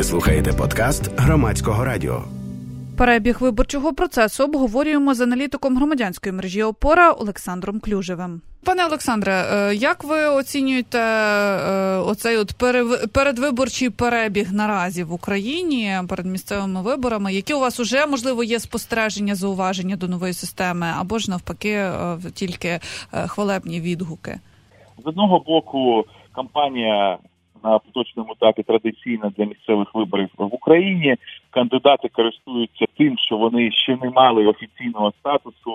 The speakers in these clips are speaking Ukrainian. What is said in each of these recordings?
Ви слухаєте подкаст Громадського радіо. Перебіг виборчого процесу обговорюємо з аналітиком громадянської мережі «Опора» Олександром Клюжевим. Пане Олександре, як ви оцінюєте оцей передвиборчий перебіг наразі в Україні перед місцевими виборами? Які у вас уже, можливо, є спостереження, зауваження до нової системи, або ж навпаки тільки хвалебні відгуки? З одного боку, кампанія на поточному етапі традиційна для місцевих виборів в Україні. Кандидати користуються тим, що вони ще не мали офіційного статусу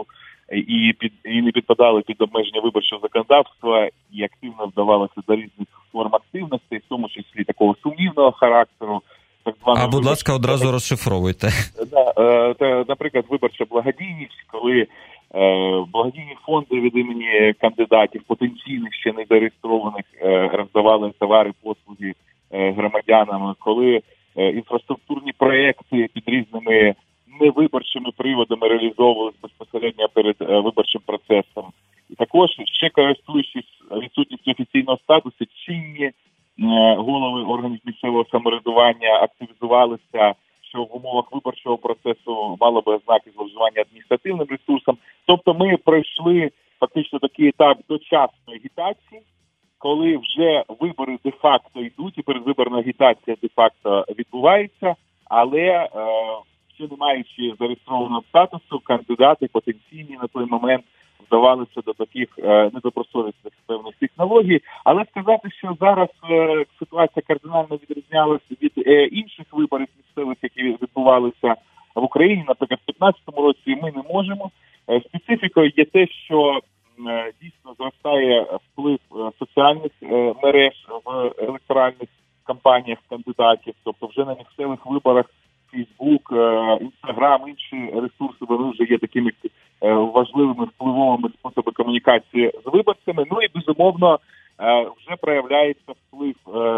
і не підпадали під обмеження виборчого законодавства, і активно вдавалося до різних форм активності, в тому числі такого сумнівного характеру. Будь ласка, одразу розшифровуйте. Наприклад, виборча благодійність, коли благодійні фонди від імені кандидатів, потенційних ще не зареєстрованих, роздавали товари, послуги громадянам, коли інфраструктурні проекти під різними невиборчими приводами реалізовувалися безпосередньо перед виборчим процесом. І також, ще користуючись відсутністю офіційного статусу, чинні голови органів місцевого самоврядування активізувалися, що в умовах виборчого процесу мало би ознаки зловживання адміністративним ресурсом. Тобто ми пройшли фактично такий етап дочасної агітації, коли вже вибори де-факто йдуть і передвиборна агітація де-факто відбувається, але ще не маючи зареєстрованого статусу, кандидати потенційні на той момент вдавалися до таких недобросовісних певних технологій. Але сказати, що зараз ситуація кардинально відрізнялася від інших виборів місцевих, які відбувалися в Україні, наприклад, в 2015 році, ми не можемо. Специфікою є те, що дійсно зростає вплив соціальних мереж в електоральних кампаніях кандидатів, тобто вже на місцевих виборах Фейсбук, Інстаграм, інші ресурси, вони вже є такими важливими впливовими способами комунікації з виборцями. Ну і, безумовно, вже проявляється вплив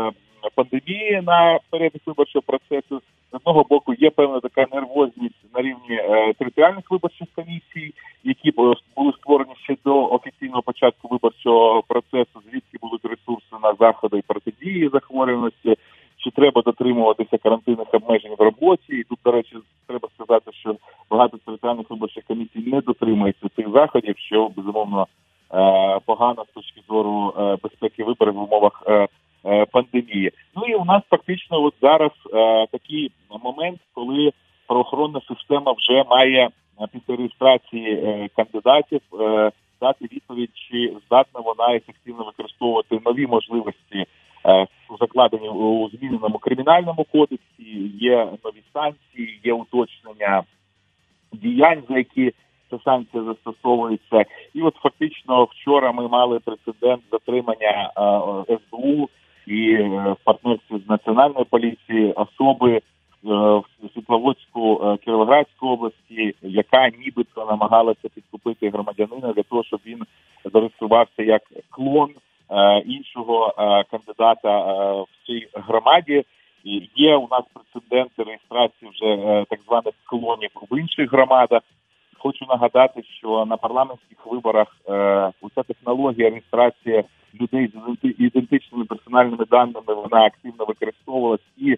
пандемії на перебіг виборчого процесу. З одного боку, є певна така нервозність на рівні територіальних виборчих комісій, які були створені ще до офіційного початку виборчого процесу, звідки будуть ресурси на заходи і протидії захворюваності, чи треба дотримуватися карантинних обмежень в роботі. І тут, до речі, треба сказати, що багато територіальних виборчих комісій не дотримуються цих заходів, що, безумовно, погано з точки зору безпеки виборів в умовах пандемії. Ну і у нас фактично от зараз такий момент, коли правоохоронна система вже має після реєстрації кандидатів дати відповідь, чи здатна вона ефективно використовувати нові можливості, закладені у зміненому кримінальному кодексі, є нові санкції, є уточнення діянь, за які ця санкція застосовується. І от фактично вчора ми мали прецедент затримання СБУ і в партнерстві з Національною поліцією особи в Світловодську Кіровоградської області, яка нібито намагалася підкупити громадянина для того, щоб він зареєструвався як клон іншого кандидата в цій громаді. І є у нас прецеденти реєстрації вже так званих клонів в інших громадах. Хочу нагадати, що на парламентських виборах ця технологія реєстрації людей з ідентичними персональними даними, вона активно використовувалась і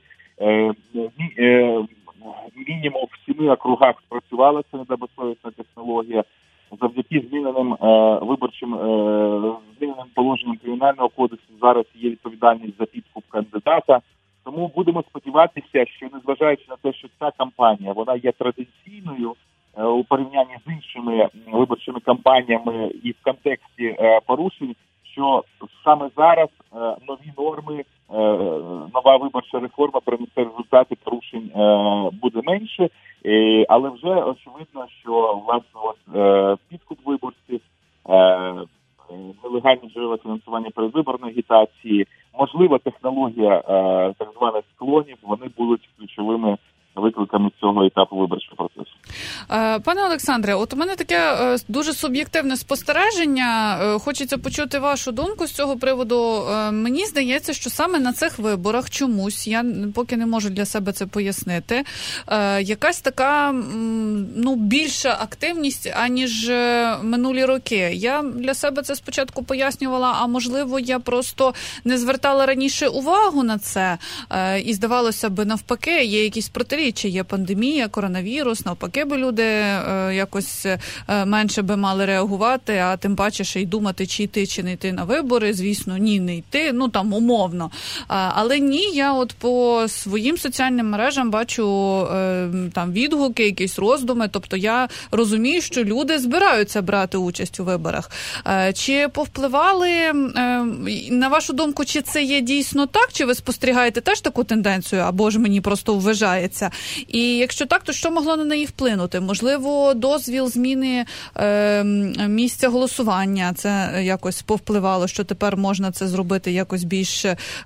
мінімум в 7 округах спрацювала ця недобросовісна технологія. Завдяки зміненим зміненим положенням кримінального кодексу зараз є відповідальність за підкуп кандидата. Тому будемо сподіватися, що незважаючи на те, що ця кампанія, вона є традиційною у порівнянні з іншими виборчими кампаніями і в контексті порушень, що саме зараз нові норми, нова виборча реформа принесе результати, порушень буде менше, але вже очевидно, що власне підкуп виборців, нелегальні джерела фінансування передвиборної агітації, можлива технологія так званих склонів, вони будуть ключовими викликами учасниками цього етапу виборчого процесу. Пане Олександре, от у мене таке дуже суб'єктивне спостереження. Хочеться почути вашу думку з цього приводу. Мені здається, що саме на цих виборах чомусь, я поки не можу для себе це пояснити, якась така більша активність, аніж минулі роки. Я для себе це спочатку пояснювала, а можливо я просто не звертала раніше увагу на це. І здавалося б, навпаки, є якісь протиріччя, є пандемія, коронавірус, навпаки би люди якось менше би мали реагувати, а тим паче ще й думати, чи йти, чи не йти на вибори. Звісно, ні, не йти, там умовно. Але ні, я от по своїм соціальним мережам бачу там відгуки, якісь роздуми, тобто я розумію, що люди збираються брати участь у виборах. Чи повпливали, на вашу думку, чи це є дійсно так, чи ви спостерігаєте теж таку тенденцію, або ж мені просто вважається? І якщо так, то що могло на неї вплинути? Можливо, дозвіл зміни місця голосування, це якось повпливало, що тепер можна це зробити якось більш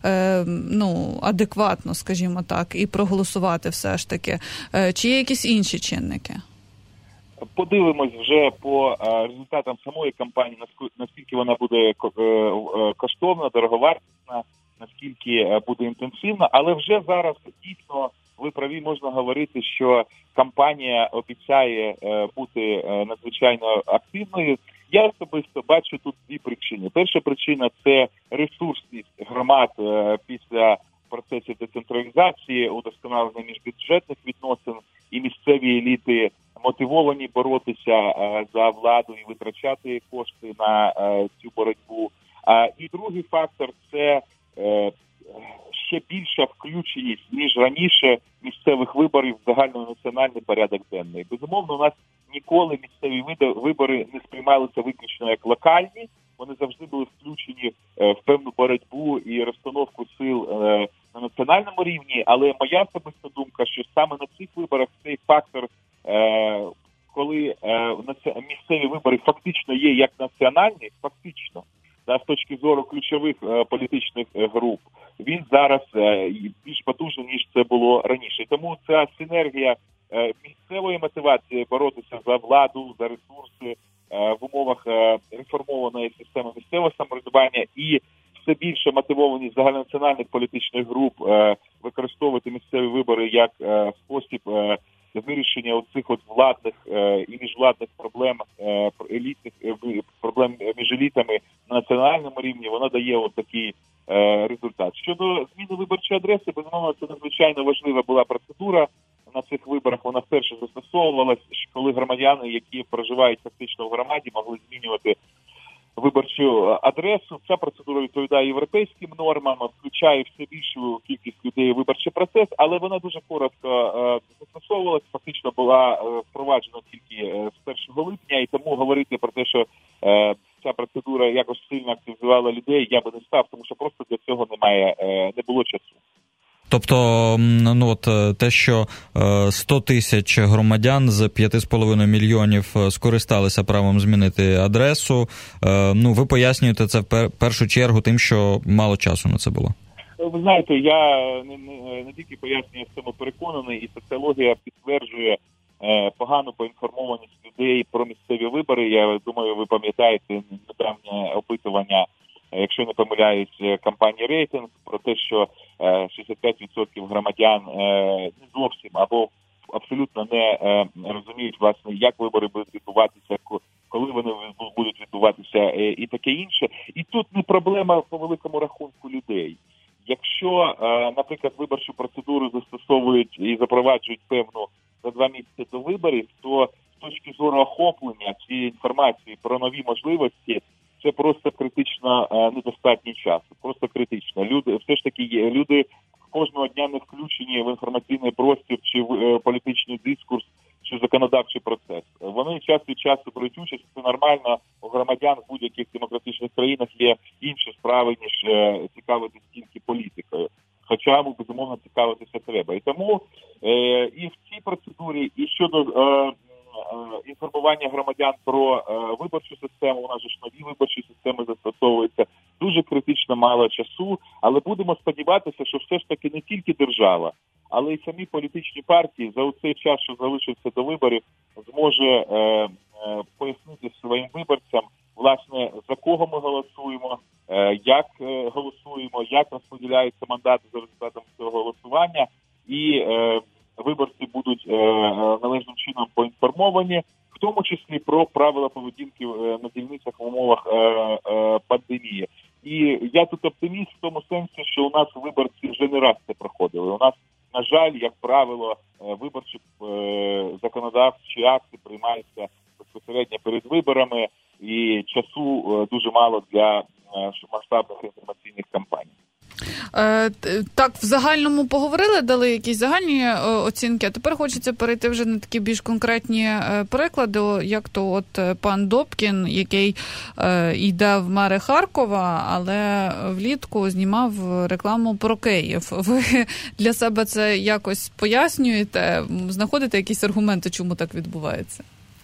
адекватно, скажімо так, і проголосувати все ж таки. Чи є якісь інші чинники? Подивимось вже по результатам самої кампанії, наскільки вона буде коштовна, дороговартісна, наскільки буде інтенсивна, але вже зараз дійсно, ви праві, можна говорити, що кампанія обіцяє бути надзвичайно активною. Я особисто бачу тут дві причини. Перша причина – це ресурсність громад після процесів децентралізації, удосконалення міжбюджетних відносин, і місцеві еліти мотивовані боротися за владу і витрачати кошти на цю боротьбу. І другий фактор – це ще більша включеність, ніж раніше, місцевих виборів в загальнонаціональний порядок денний. Безумовно, у нас ніколи місцеві вибори не сприймалися виключно як локальні, вони завжди були включені в певну боротьбу і розстановку сил на національному рівні, але моя особиста думка, що саме на цих виборах цей фактор, коли місцеві вибори фактично є як національні, фактично, з точки зору ключових політичних груп, він зараз більш потужний, ніж це було раніше. І тому ця синергія місцевої мотивації боротися за владу, за ресурси в умовах реформованої системи місцевого самоврядування і все більше мотивованість загальнонаціональних політичних груп використовувати місцеві вибори як спосіб вирішення оцих владних і міжвладних проблем, елітних проблем між елітами на національному рівні, воно дає такий результат. Щодо зміни виборчої адреси, безумовно, це надзвичайно важлива була процедура. На цих виборах вона вперше застосовувалась, коли громадяни, які проживають фактично в громаді, могли змінювати виборчу адресу. Ця процедура відповідає європейським нормам, включає все більшу кількість людей у виборчий процес, але вона дуже коротко застосовувалась, фактично була впроваджена тільки з 1 липня, і тому говорити про те, що ця процедура якось сильно активізувала людей, я би не став, тому що просто для цього не було часу. Тобто, те, що 100 тисяч громадян з 5,5 мільйонів скористалися правом змінити адресу, ви пояснюєте це в першу чергу тим, що мало часу на це було? Ви знаєте, я не тільки пояснюю, в цьому переконаний, і соціологія підтверджує погану поінформованість людей про місцеві вибори. Я думаю, ви пам'ятаєте недавнє опитування, якщо не помиляюсь, кампанії «Рейтинг», про те, що 65% громадян не зовсім або абсолютно не розуміють, власне, як вибори будуть відбуватися, коли вони будуть відбуватися і таке інше. І тут не проблема по великому рахунку людей. Якщо, наприклад, виборчу процедуру застосовують і запроваджують певну за 2 місяці до виборів, то з точки зору охоплення цієї інформації про нові можливості, це просто критично недостатньо часу, просто критично. Все ж таки люди кожного дня не включені в інформаційний простір чи в політичний дискурс, чи законодавчий процес. Вони час від часу беруть участь, це нормально, у громадян в будь-яких демократичних країнах є інші справи, ніж цікавитись тільки політикою. Хоча, безумовно, цікавитися треба. І тому і в цій процедурі, і щодо інформування громадян про виборчу систему, у нас же ж нові виборчі системи застосовуються, дуже критично мало часу, але будемо сподіватися, що все ж таки не тільки держава, але й самі політичні партії за цей час, що залишився до виборів, зможе пояснити своїм виборцям, власне, за кого ми голосуємо, як голосуємо, як розподіляються мандати за результатом цього голосування, і виборці будуть належним чином поінформовані, в тому числі про правила поведінки на дільницях в умовах пандемії. І я тут оптиміст в тому сенсі, що у нас виборці вже не раз це проходили. У нас, на жаль, як правило, виборчі законодавчі акти приймаються безпосередньо перед виборами, і часу дуже мало для масштабних інформаційних кампаній. Так, в загальному поговорили, дали якісь загальні оцінки, а тепер хочеться перейти вже на такі більш конкретні приклади, як то от пан Добкін, який йде в мери Харкова, але влітку знімав рекламу про Київ. Ви для себе це якось пояснюєте? Знаходите якісь аргументи, чому так відбувається?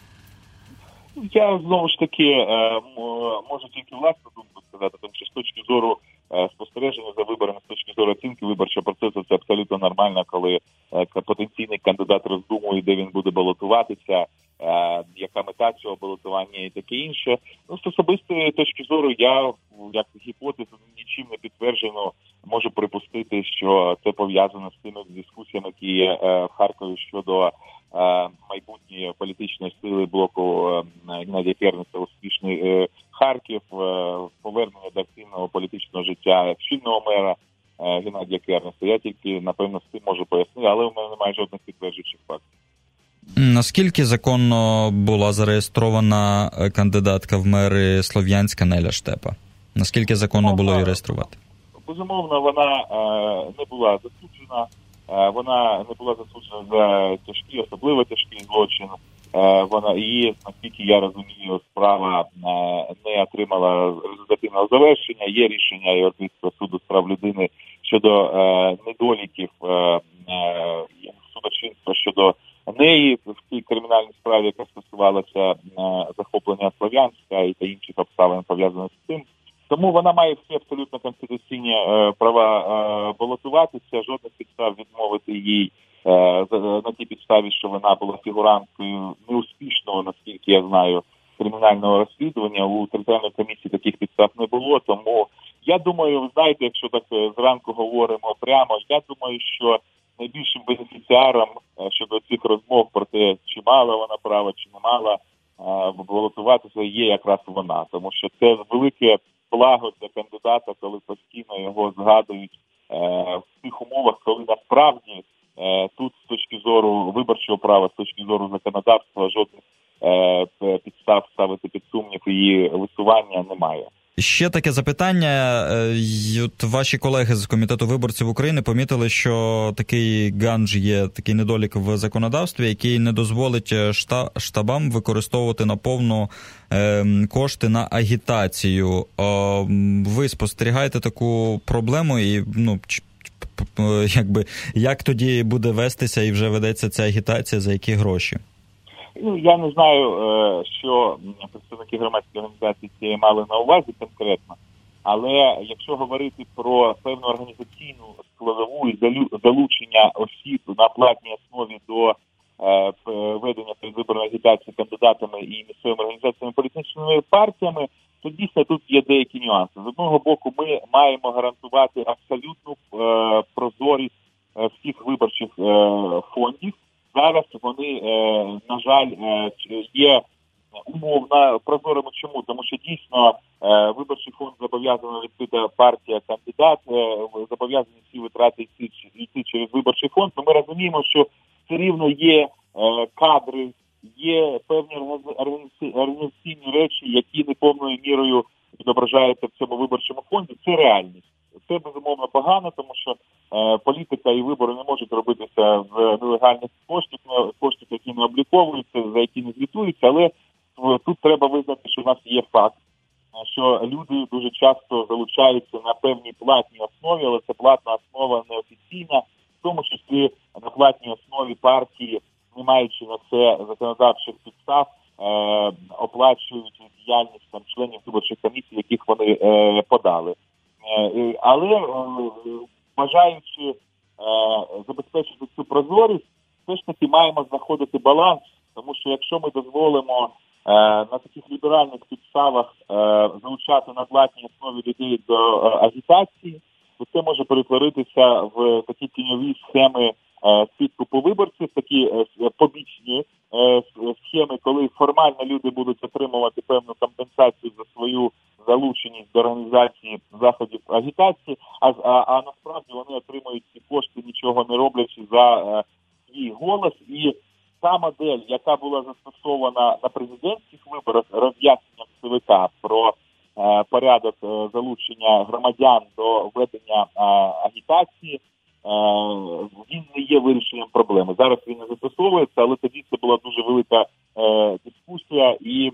Я, знову ж таки, можу тільки власну думку сказати, тому що з точки зору спостереження за виборами, з точки зору оцінки виборчого процесу, це абсолютно нормально, коли потенційний кандидат роздумує, де він буде балотуватися, яка мета цього балотування і таке інше. Ну, з особистої точки зору, я, як гіпотезу, нічим не підтверджено, можу припустити, що це пов'язано з тими дискусіями, які є в Харкові щодо майбутньої політичної сили блоку Геннадія Кернеса «Успішний Харків», повернення до активного політичного життя чинного мера Геннадія Кернеса. Я тільки, напевно, з цим можу пояснити, але у мене немає жодних підтверджуючих фактів. Наскільки законно була зареєстрована кандидатка в мери Слов'янська Неля Штепа? Наскільки законно було її реєструвати? Безумовно, вона не була засуджена. Вона не була засуджена за тяжкі, особливо тяжкий злочин. Вона її, наскільки я розумію, справа не отримала результативного завершення. Є рішення Європейського суду з прав людини щодо недоліків судочинства щодо неї в цій кримінальній справі, яка стосувалася захоплення Слов'янська і та інших обставин, пов'язаних з цим. Тому вона має всі абсолютно конституційні права балотуватися, жодних підстав відмовити їй на тій підставі, що вона була фігуранткою неуспішного, наскільки я знаю, кримінального розслідування. У територіальній комісії таких підстав не було, тому я думаю, ви знаєте, якщо так зранку говоримо прямо, я думаю, що найбільшим бенефіціаром щодо цих розмов про те, чи мала вона права, чи не мала балотуватися, є якраз вона, тому що це велике благо для кандидата, коли постійно його згадують в тих умовах, коли насправді тут з точки зору виборчого права, з точки зору законодавства жодних підстав ставити під сумнів її висування немає. Ще таке запитання. От ваші колеги з Комітету виборців України помітили, що такий ганж є, такий недолік в законодавстві, який не дозволить штабам використовувати наповну кошти на агітацію. Ви спостерігаєте таку проблему і, як тоді буде вестися і вже ведеться ця агітація, за які гроші? Я не знаю, що представники громадської організації цієї мали на увазі конкретно, але якщо говорити про певну організаційну складову і залучення осіб на платній основі до ведення передвиборної агітації кандидатами і місцевими організаціями політичними партіями, то дійсно тут є деякі нюанси. З одного боку, ми маємо гарантувати абсолютну прозорість всіх виборчих фондів. Зараз вони, на жаль, є умовно прозорими. Чому? Тому що дійсно виборчий фонд зобов'язана відкрита партія, кандидат, зобов'язані всі витрати йти через виборчий фонд. То ми розуміємо, що все рівно є кадри, є певні організаційні речі, які не повною мірою відображаються в цьому виборчому фонді. Це реальність. Це, безумовно, погано, тому що політика і вибори не можуть робитися в нелегальних коштів, які не обліковуються, за які не звітуються, але тут треба визнати, що в нас є факт, що люди дуже часто залучаються на певній платній основі, але це платна основа неофіційна, в тому числі на платній основі партії, не маючи на це законодавчих підстав, оплачують діяльність членів виборчих комісій, яких вони подали. Але бажаючи забезпечити цю прозорість, все ж таки маємо знаходити баланс, тому що якщо ми дозволимо на таких ліберальних підставах залучати на платній основі людей до агітації, то це може перетворитися в такі тіньові схеми підкупу виборців, такі побічні схеми, коли формально люди будуть отримувати певну компенсацію за свою залученість до організації заходів агітації, а насправді вони отримують ці кошти, нічого не роблячи за свій голос. І та модель, яка була застосована на президентських виборах роз'ясненням ЦВК про порядок залучення громадян до ведення агітації, він не є вирішенням проблеми. Зараз він не застосовується, але тоді це була дуже велика дискусія і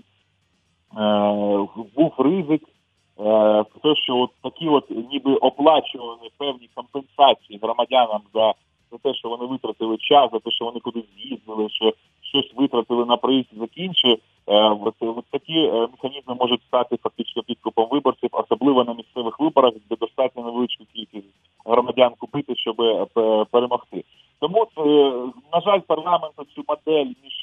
був ризик, те, що от такі от ніби оплачувані певні компенсації громадянам за те, що вони витратили час, за те, що вони кудись з'їздили, що щось витратили на проїзд і таке інше. Такі механізми можуть стати фактично підкупом виборців, особливо на місцевих виборах, де достатньо невеличку кількість громадян купити, щоб перемогти. Тому, на жаль, парламенту цю модель між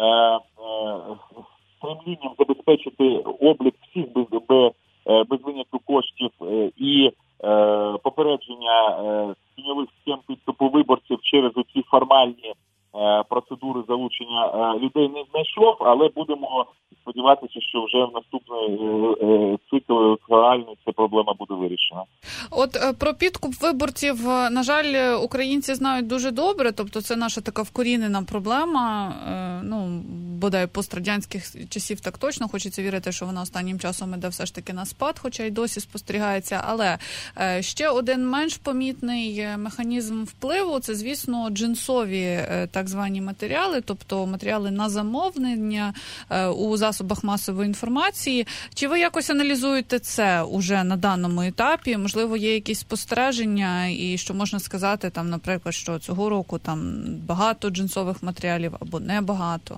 стремлінням забезпечити облік всіх без винятку коштів і попередження тіньових схем підкупу виборців через оці формальні процедури залучення людей не знайшов, але будемо сподіватися, що вже в наступний цикл електоральний ця проблема буде вирішена. От про підкуп виборців, на жаль, українці знають дуже добре, тобто це наша така вкорінена проблема, бодай пострадянських часів так точно, хочеться вірити, що вона останнім часом іде все ж таки на спад, хоча й досі спостерігається, але ще один менш помітний механізм впливу, це, звісно, джинсові так звані матеріали, тобто матеріали на замовлення у засобах масової інформації. Чи ви якось аналізуєте це уже на даному етапі? Можливо, є якісь спостереження і що можна сказати, там, наприклад, що цього року там багато джинсових матеріалів або небагато?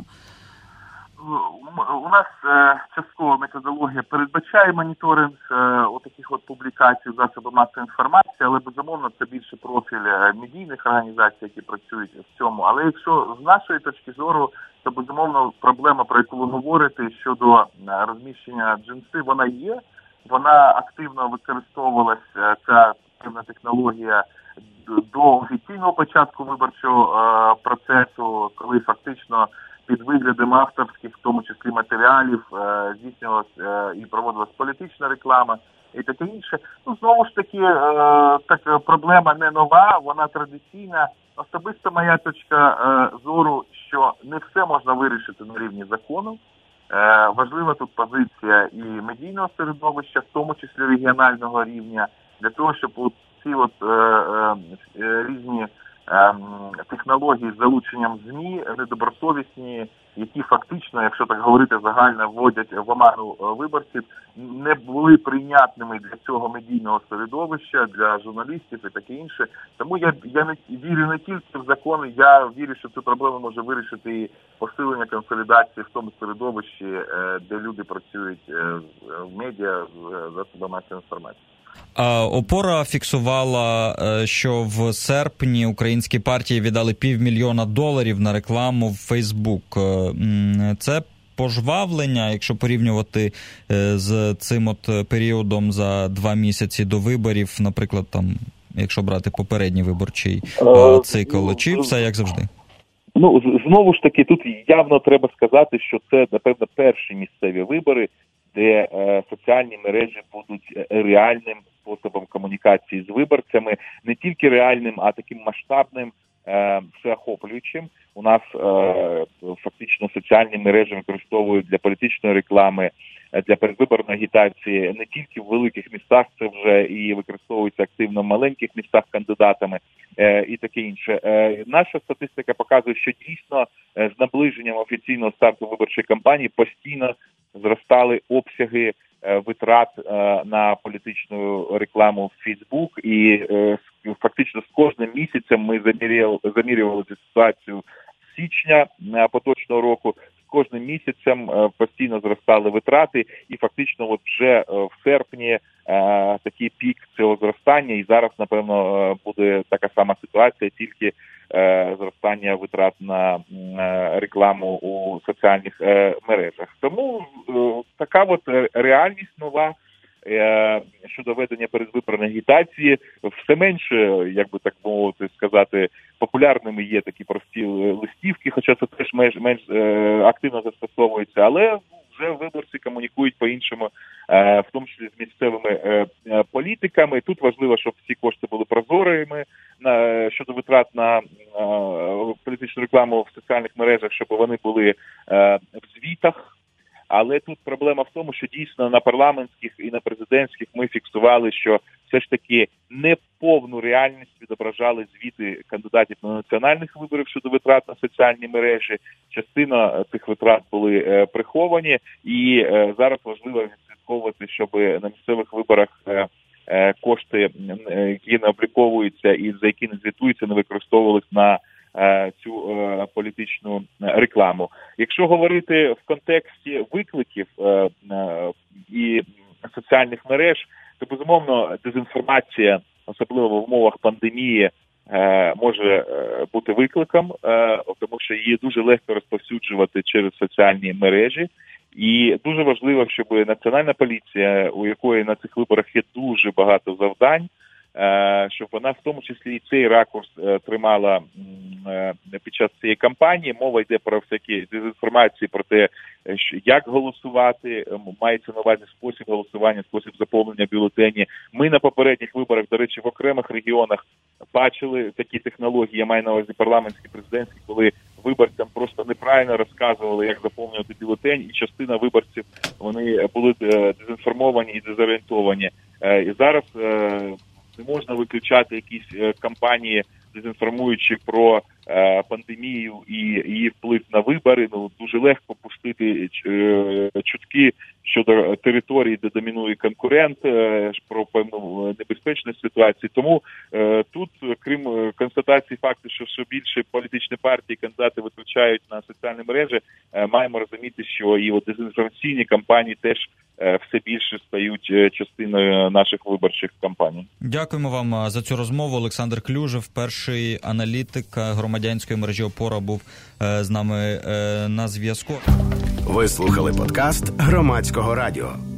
У нас часткова методологія передбачає моніторинг таких от публікацій в засобах масової інформації, але, безумовно, це більше профіль медійних організацій, які працюють в цьому. Але якщо з нашої точки зору, то, безумовно, проблема, про яку ви говорите, щодо розміщення джинси, вона є. Вона активно використовувалася, ця певна технологія, до офіційного початку виборчого процесу, коли фактично під виглядом авторських, в тому числі матеріалів, здійснювалася і проводилася політична реклама і таке інше. Знову ж таки, така проблема не нова, вона традиційна. Особисто моя точка зору, що не все можна вирішити на рівні закону. Важлива тут позиція і медійного середовища, в тому числі регіонального рівня, для того, щоб ці різні технології з залученням ЗМІ недобросовісні, які фактично, якщо так говорити загально, вводять в оману виборців, не були прийнятними для цього медійного середовища, для журналістів і таке інше. Тому я не вірю не тільки в закони, я вірю, що цю проблему може вирішити і посилення консолідації в тому середовищі, де люди працюють в медіа, в засобах масової інформації. Опора фіксувала, що в серпні українські партії віддали $500,000 на рекламу в Фейсбук. Це пожвавлення, якщо порівнювати з цим от періодом за 2 місяці до виборів, наприклад, там, якщо брати попередній виборчий цикл, чи все як завжди? Знову ж таки, тут явно треба сказати, що це, напевно, перші місцеві вибори, де соціальні мережі будуть реальним способом комунікації з виборцями, не тільки реальним, а таким масштабним, всеохоплюючим. У нас фактично соціальні мережі використовують для політичної реклами, для передвиборної агітації не тільки в великих містах, це вже і використовується активно в маленьких містах кандидатами і таке інше. Наша статистика показує, що дійсно з наближенням офіційного старту виборчої кампанії постійно зростали обсяги витрат на політичну рекламу в Фейсбук, і фактично з кожним місяцем ми замірювали цю ситуацію з січня поточного року. З кожним місяцем постійно зростали витрати, і фактично от вже в серпні такий пік цього зростання, і зараз, напевно, буде така сама ситуація, тільки зростання витрат на рекламу у соціальних мережах. Тому така от реальність нова щодо ведення передвиборної агітації. Все менше, як би так мовити сказати, популярними є такі прості листівки, хоча це теж менш активно застосовується, але вже виборці комунікують по-іншому, в тому числі з місцевими політиками. Тут важливо, щоб ці кошти були прозорими щодо витрат на політичну рекламу в соціальних мережах, щоб вони були в звітах. Але тут проблема в тому, що дійсно на парламентських і на президентських ми фіксували, що все ж таки неповну реальність відображали звіти кандидатів на національних виборів щодо витрат на соціальні мережі. Частина цих витрат були приховані, і зараз важливо відслідковувати, щоб на місцевих виборах кошти, які не обліковуються і за які не звітуються, не використовувалися на цю політичну рекламу. Якщо говорити в контексті викликів і соціальних мереж, то, безумовно, дезінформація, особливо в умовах пандемії, може бути викликом, тому що її дуже легко розповсюджувати через соціальні мережі. І дуже важливо, щоб Національна поліція, у якої на цих виборах є дуже багато завдань, щоб вона в тому числі і цей ракурс тримала під час цієї кампанії. Мова йде про всякі дезінформації, про те, як голосувати, мається на увазі спосіб голосування, спосіб заповнення бюлетені. Ми на попередніх виборах, до речі, в окремих регіонах бачили такі технології, я маю на увазі парламентські, президентські, коли виборцям просто неправильно розказували, як заповнювати бюлетень, і частина виборців, вони були дезінформовані і дезорієнтовані. І зараз не можна виключати якісь кампанії, дезінформуючи про пандемію і її вплив на вибори. Дуже легко пустити чутки щодо території, де домінує конкурент, про певну небезпечну ситуацію. Тому тут, крім констатації факту, що все більше політичні партії, кандидати витрачають на соціальні мережі, маємо розуміти, що і дезінформаційні кампанії теж все більше стають частиною наших виборчих кампаній. Дякуємо вам за цю розмову. Олександр Клюжев, перший аналітик громадянської мережі «Опора», був з нами на зв'язку. Ви слухали подкаст Громадського радіо.